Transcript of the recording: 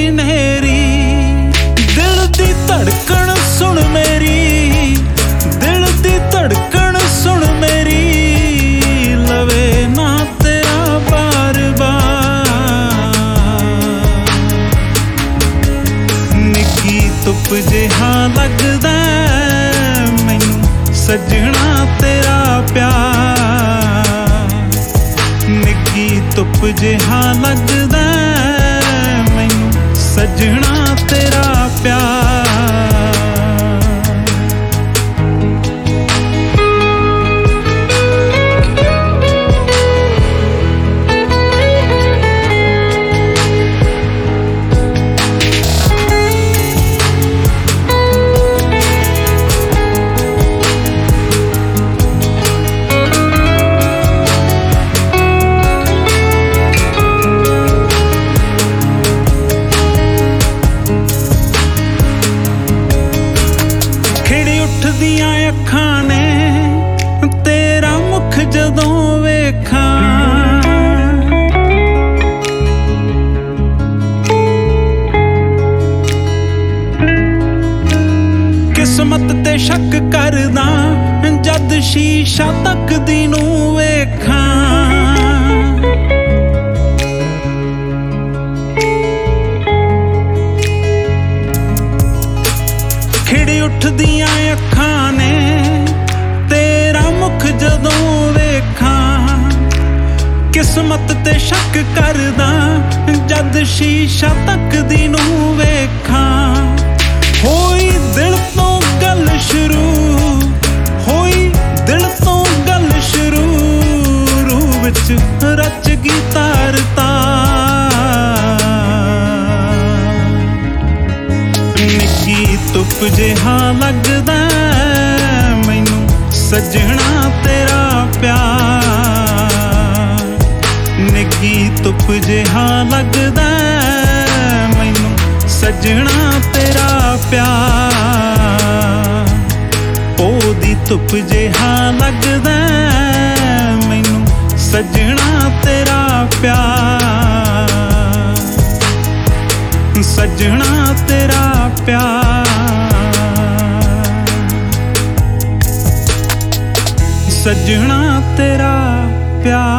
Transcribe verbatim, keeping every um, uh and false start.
ਨੇਰੀ। ਦਿਲ ਦੀ ਧੜਕਣ ਸੁਣ ਮੇਰੀ, ਦਿਲ ਦੀ ਧੜਕਣ ਸੁਣ ਮੇਰੀ, ਲਵੇ ਨਾ ਤੇਰਾ ਬਾਰ ਬਾਰ। ਨਿੱਕੀ ਧੁੱਪ ਜਿਹਾ ਲੱਗਦਾ ਮੈਨੂੰ ਸੱਜਣਾ ਤੇਰਾ ਪਿਆਰ। ਨਿੱਕੀ ਧੁੱਪ ਜਿਹਾ ਲੱਗਦਾ ਮੈਨੂੰ ਸੱਜਣਾ ਤੇਰਾ ਪਿਆਰ। ਦੀਆਂ ਅੱਖਾਂ ਨੇ ਤੇਰਾ ਮੁਖ ਜਦੋਂ ਵੇਖਾਂ, ਕਿਸਮਤ ਤੇ ਸ਼ੱਕ ਕਰਦਾ ਜਦ ਸ਼ੀਸ਼ਾ ਤੱਕਦੀ ਨੂੰ ਵੇਖਾਂ। ਖਿੜ ਉੱਠਦੀਆਂ ਅੱਖਾਂ ਨੇ ਤੇਰਾ ਮੁਖ ਜਦੋਂ ਵੇਖਾਂ, ਕਿਸਮਤ ਤੇ ਸ਼ੱਕ ਕਰਦਾ ਜਦ ਸ਼ੀਸ਼ਾ ਤੱਕਦੀ ਨੂੰ ਵੇਖਾਂ। ਹੋਈ ਦਿਲ ਤੋਂ ਗੱਲ ਸ਼ੁਰੂ, ਹੋਈ ਦਿਲ ਤੋਂ ਗੱਲ ਸ਼ੁਰੂ, ਰੂਹ ਵਿੱਚ ਰਚ ਗਈ ਤਾਰ ਤਾਰ। ਨਿੱਕੀ ਧੁੱਪ ਜਿਹਾ ਲੱਗਦਾ ਮੈਨੂੰ ਸੱਜਣਾ ਤੇਰਾ ਪਿਆਰ। ਨਿੱਕੀ ਧੁੱਪ ਜਿਹਾ ਲੱਗਦਾ ਮੈਨੂੰ ਸੱਜਣਾ ਤੇਰਾ ਪਿਆਰ। ਉਹਦੀ ਧੁੱਪ ਜਿਹਾ ਲੱਗਦਾ ਮੈਨੂੰ ਸੱਜਣਾ ਤੇਰਾ ਪਿਆਰ। ਸੱਜਣਾ ਤੇਰਾ ਪਿਆਰ, ਸੱਜਣਾ ਤੇਰਾ ਪਿਆਰ।